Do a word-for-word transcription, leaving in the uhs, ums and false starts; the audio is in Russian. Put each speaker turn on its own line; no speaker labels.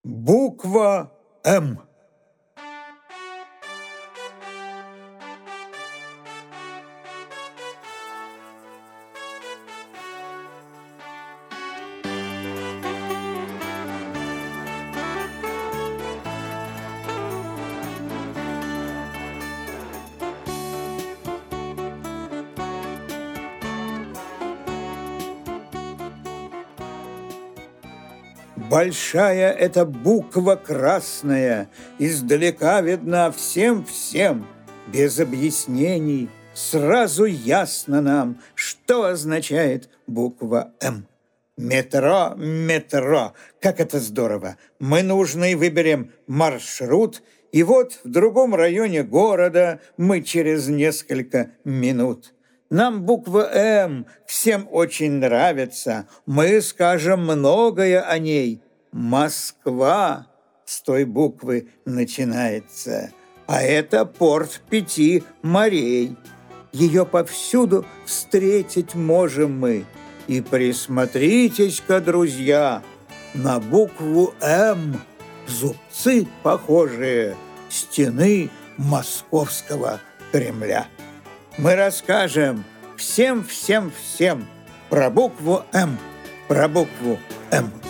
Буква «М». Большая эта буква красная, издалека видна всем-всем, без объяснений. Сразу ясно нам, что означает буква «М». Метро, метро, как это здорово! Мы нужный выберем маршрут, и вот в другом районе города мы через несколько минут. Нам буква «М» всем очень нравится, мы скажем многое о ней. Москва с той буквы начинается, а это порт пяти морей. Ее повсюду встретить можем мы. И присмотритесь-ка, друзья, на букву «М» зубцы похожие стены московского Кремля. Мы расскажем всем-всем-всем про букву «М», про букву «М».